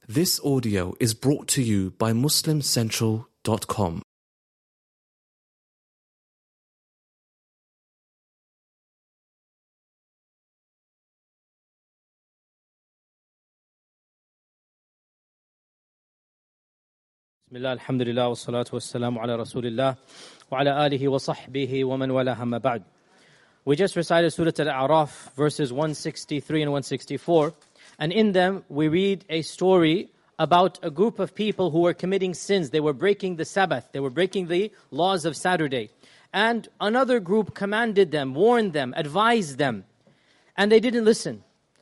This audio is brought to you by MuslimCentral.com. Bismillah, alhamdulillah, wa salatu wa salamu ala rasulillah, wa ala alihi wa sahbihi wa man walaha ma ba'd. We just recited Surah Al-A'raf, verses 163 and 164, and in them we read a story about a group of people who were committing sins. They were breaking the Sabbath, they were breaking the laws of Saturday. And another group commanded them, warned them, advised them, and they didn't listen.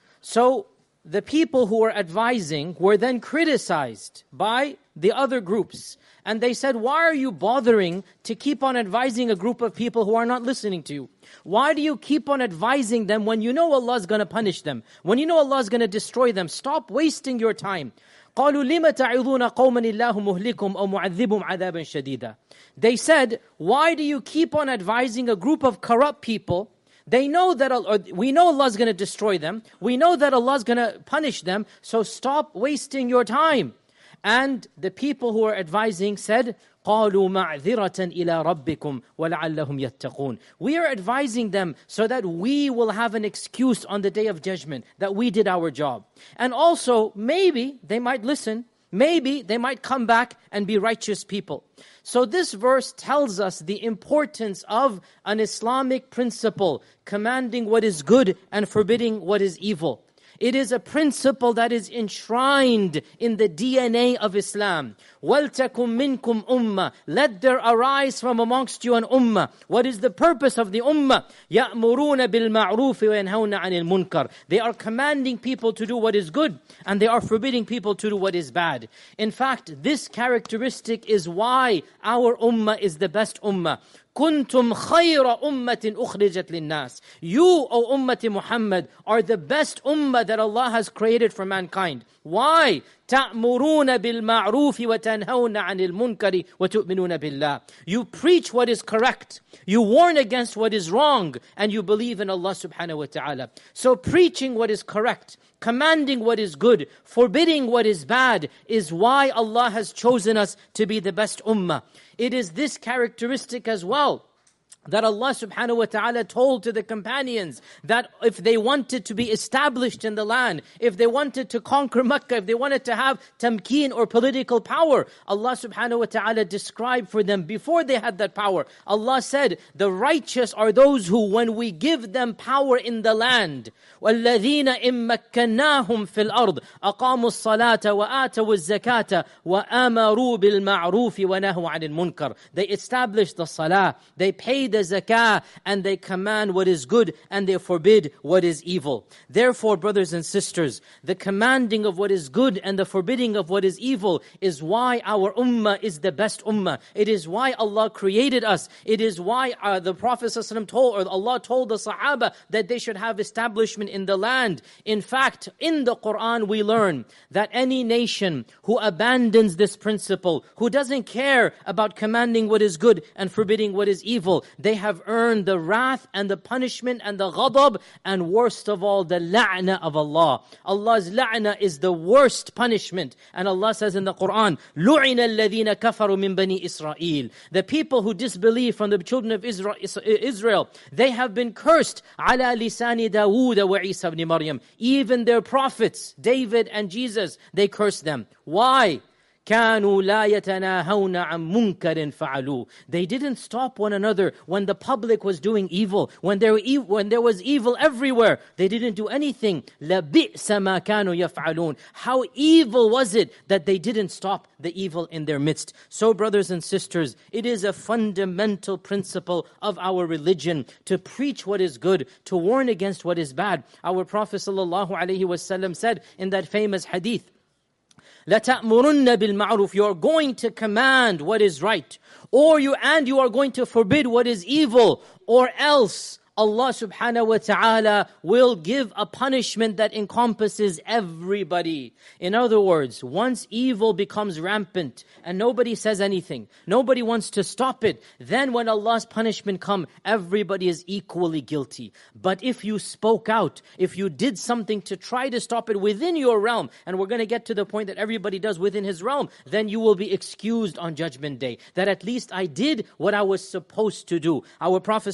So the people who were advising were then criticized by the other groups. And they said, why are you bothering to keep on advising a group of people who are not listening to you? Why do you keep on advising them when you know Allah is going to punish them? When you know Allah is going to destroy them? Stop wasting your time. قَالُوا لِمَ تَعِظُونَ قَوْمًا اللَّهُ مُهْلِكُمْ أَوْ مُعَذِّبُمْ عَذَابًا شَدِيدًا. They said, why do you keep on advising a group of corrupt people? They know that we know Allah is going to destroy them. We know that Allah is going to punish them. So stop wasting your time. And the people who were advising said, قَالُوا مَعْذِرَةً إِلَىٰ رَبِّكُمْ وَلَعَلَّهُمْ يَتَّقُونَ. We are advising them so that we will have an excuse on the Day of Judgment, that we did our job. And also, maybe they might listen, maybe they might come back and be righteous people. So this verse tells us the importance of an Islamic principle, commanding what is good and forbidding what is evil. It is a principle that is enshrined in the DNA of Islam. وَلْتَكُمْ مِنْكُمْ أُمَّةٌ. Let there arise from amongst you an ummah. What is the purpose of the ummah? يَأْمُرُونَ بِالْمَعْرُوفِ وَيَنْهَوْنَ عَنِ الْمُنْكَرِ. They are commanding people to do what is good, and they are forbidding people to do what is bad. In fact, this characteristic is why our ummah is the best ummah. كُنْتُمْ خَيْرَ أُمَّةٍ أُخْرِجَتْ لِلنَّاسِ. You, O Ummati Muhammad, are the best ummah that Allah has created for mankind. Why? تَأْمُرُونَ بِالْمَعْرُوفِ وَتَنْهَوْنَ عَنِ الْمُنْكَرِ وَتُؤْمِنُونَ بِاللَّهِ. You preach what is correct, you warn against what is wrong, and you believe in Allah subhanahu wa ta'ala. So preaching what is correct, commanding what is good, forbidding what is bad, is why Allah has chosen us to be the best ummah. It is this characteristic as well that Allah subhanahu wa ta'ala told to the companions that if they wanted to be established in the land, if they wanted to conquer Mecca, if they wanted to have tamkeen or political power, Allah subhanahu wa ta'ala described for them before they had that power. Allah said, the righteous are those who, when we give them power in the land, وَالَّذِينَ إِن مَّكَّنَّاهُمْ فِي الْأَرْضِ أَقَامُوا الصَّلَاةَ وَآتَوُا الزَّكَاةَ وَآمَرُوا بِالْمَعْرُوفِ وَنَهُوا عَنِ الْمُنْكَرِ. They established the salah, they paid the zakah, and they command what is good and they forbid what is evil. Therefore, brothers and sisters, the commanding of what is good and the forbidding of what is evil is why our ummah is the best ummah. It is why Allah created us. It is why the Prophet ﷺ told, or Allah told the Sahaba that they should have establishment in the land. In fact, in the Quran we learn that any nation who abandons this principle, who doesn't care about commanding what is good and forbidding what is evil, they have earned the wrath and the punishment and the ghadab, and worst of all, the la'na of Allah. Allah's la'na is the worst punishment. And Allah says in the Quran, لُعِنَ الَّذِينَ كَفَرُوا مِن بَنِي إِسْرَائِيلِ. The people who disbelieve from the children of Israel, they have been cursed. عَلَى لِسَانِ دَاوُودَ وَعِيسَى بْنِ مَرْيَمَ. Even their prophets, David and Jesus, they cursed them. Why? كانوا لا يتناهون عن منكر فعلوه. They didn't stop one another when the public was doing evil, when there was evil everywhere. They didn't do anything. لبئس ما كانوا يفعلون. How evil was it that they didn't stop the evil in their midst? So brothers and sisters, it is a fundamental principle of our religion to preach what is good, to warn against what is bad. Our Prophet ﷺ said in that famous hadith, لَتَأْمُرُنَّ بِالْمَعْرُوفِ. You are going to command what is right, or you are going to forbid what is evil, or else Allah subhanahu wa ta'ala will give a punishment that encompasses everybody. In other words, once evil becomes rampant and nobody says anything, nobody wants to stop it, then when Allah's punishment comes, everybody is equally guilty. But if you spoke out, if you did something to try to stop it within your realm, and we're going to get to the point that everybody does within his realm, then you will be excused on Judgment Day. That at least I did what I was supposed to do. Our Prophet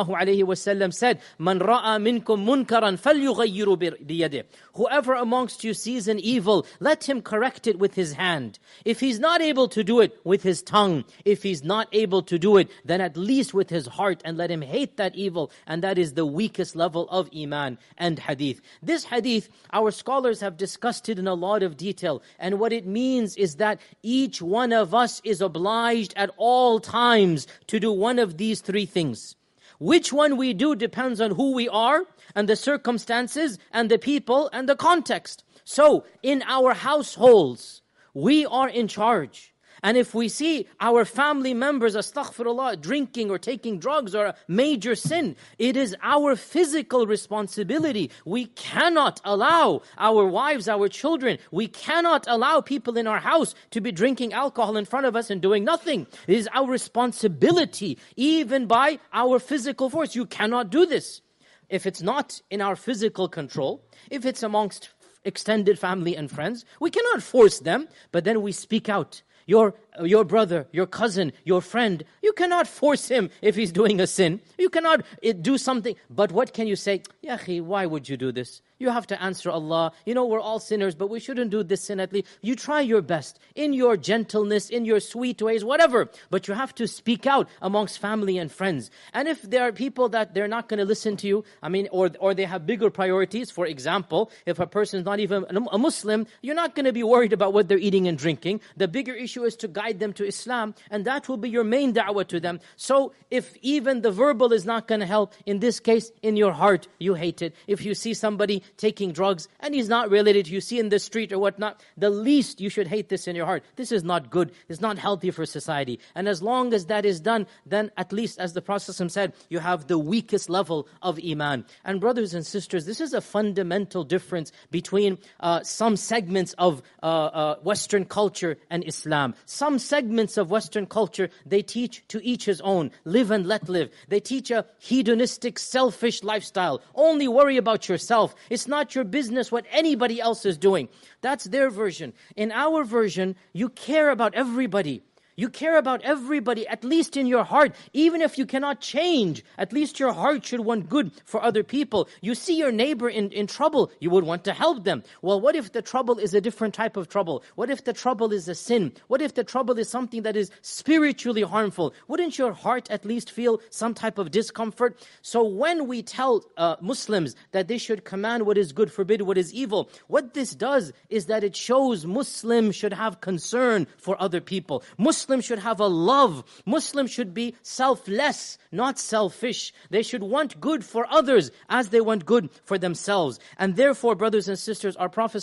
ﷺ said, "Man ra'a minkum munkaran falyughayyiru biyadihi." Whoever amongst you sees an evil, let him correct it with his hand. If he's not able to do it, with his tongue. If he's not able to do it, then at least with his heart, and let him hate that evil. And that is the weakest level of iman and hadith. This hadith, our scholars have discussed it in a lot of detail. And what it means is that each one of us is obliged at all times to do one of these three things. Which one we do depends on who we are and the circumstances and the people and the context. So, in our households, we are in charge. And if we see our family members, astaghfirullah, drinking or taking drugs or a major sin, it is our physical responsibility. We cannot allow our wives, our children, we cannot allow people in our house to be drinking alcohol in front of us and doing nothing. It is our responsibility, even by our physical force. You cannot do this. If it's not in our physical control, if it's amongst extended family and friends, we cannot force them, but then we speak out. Your brother, your cousin, your friend, you cannot force him if he's doing a sin. You cannot do something. But what can you say? Ya akhi, why would you do this? You have to answer Allah. You know, we're all sinners, but we shouldn't do this sin at least. You try your best, in your gentleness, in your sweet ways, whatever. But you have to speak out amongst family and friends. And if there are people that they're not going to listen to you, or they have bigger priorities, for example, if a person is not even a Muslim, you're not going to be worried about what they're eating and drinking. The bigger issue is to guide them to Islam, and that will be your main da'wah to them. So if even the verbal is not going to help, in this case, in your heart, you hate it. If you see somebody taking drugs and he's not related to you, see in the street or whatnot, the least you should hate this in your heart. This is not good. It's not healthy for society. And as long as that is done, then at least, as the Prophet said, you have the weakest level of iman. And brothers and sisters, this is a fundamental difference between some segments of Western culture and Islam. Some segments of Western culture, they teach to each his own. Live and let live. They teach a hedonistic, selfish lifestyle. Only worry about yourself. It's not your business what anybody else is doing. That's their version. In our version, you care about everybody. You care about everybody, at least in your heart. Even if you cannot change, at least your heart should want good for other people. You see your neighbor in trouble, you would want to help them. Well, what if the trouble is a different type of trouble? What if the trouble is a sin? What if the trouble is something that is spiritually harmful? Wouldn't your heart at least feel some type of discomfort? So when we tell Muslims that they should command what is good, forbid what is evil, what this does is that it shows Muslims should have concern for other people. Muslims should have a love. Muslims should be selfless, not selfish. They should want good for others as they want good for themselves. And therefore, brothers and sisters, our Prophet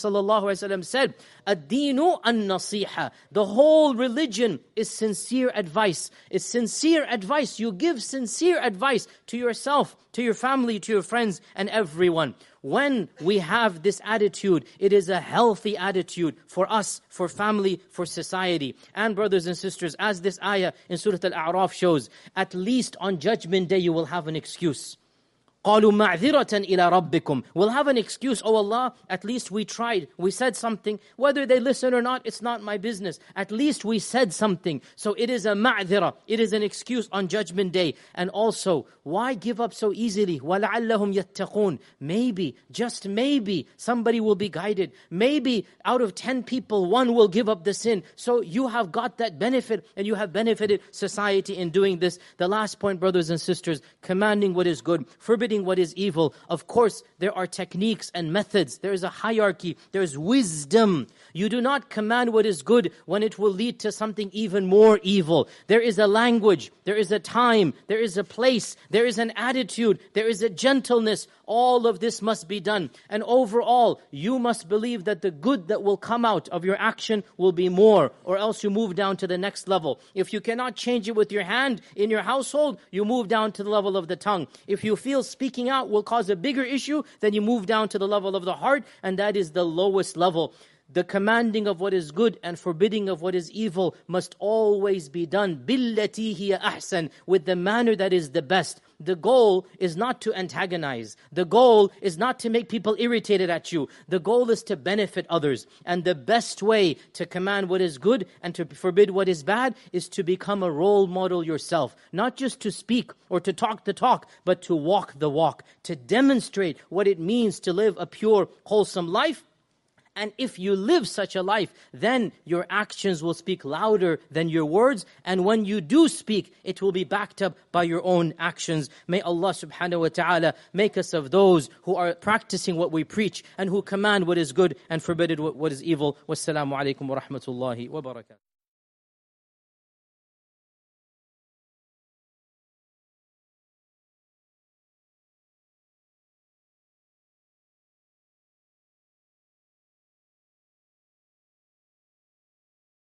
ﷺ said, "Ad-deenu an-nasiha." The whole religion is sincere advice. It's sincere advice. You give sincere advice to yourself, to your family, to your friends, and everyone. When we have this attitude, it is a healthy attitude for us, for family, for society. And brothers and sisters, as this ayah in Surah Al-A'raf shows, at least on Judgment Day you will have an excuse. قَالُوا مَعْذِرَةً إِلَىٰ رَبِّكُمْ. We'll have an excuse. Oh Allah, at least we tried. We said something. Whether they listen or not, it's not my business. At least we said something. So it is a ma'ذرة. It is an excuse on Judgment Day. And also, why give up so easily? وَلَعَلَّهُمْ يَتَّقُونَ. Maybe, just maybe, somebody will be guided. Maybe out of 10 people, one will give up the sin. So you have got that benefit, and you have benefited society in doing this. The last point, brothers and sisters, commanding what is good, forbidding forbidding what is evil. Of course, there are techniques and methods. There is a hierarchy. There is wisdom. You do not command what is good when it will lead to something even more evil. There is a language. There is a time. There is a place. There is an attitude. There is a gentleness. All of this must be done. And overall, you must believe that the good that will come out of your action will be more, or else you move down to the next level. If you cannot change it with your hand in your household, you move down to the level of the tongue. If you feel speaking out will cause a bigger issue, then you move down to the level of the heart, and that is the lowest level. The commanding of what is good and forbidding of what is evil must always be done billati hiya ahsan, with the manner that is the best. The goal is not to antagonize. The goal is not to make people irritated at you. The goal is to benefit others. And the best way to command what is good and to forbid what is bad is to become a role model yourself. Not just to speak or to talk the talk, but to walk the walk. To demonstrate what it means to live a pure, wholesome life. And if you live such a life, then your actions will speak louder than your words. And when you do speak, it will be backed up by your own actions. May Allah subhanahu wa ta'ala make us of those who are practicing what we preach and who command what is good and forbid what is evil. Wassalamu alaikum wa rahmatullahi wa barakatuh.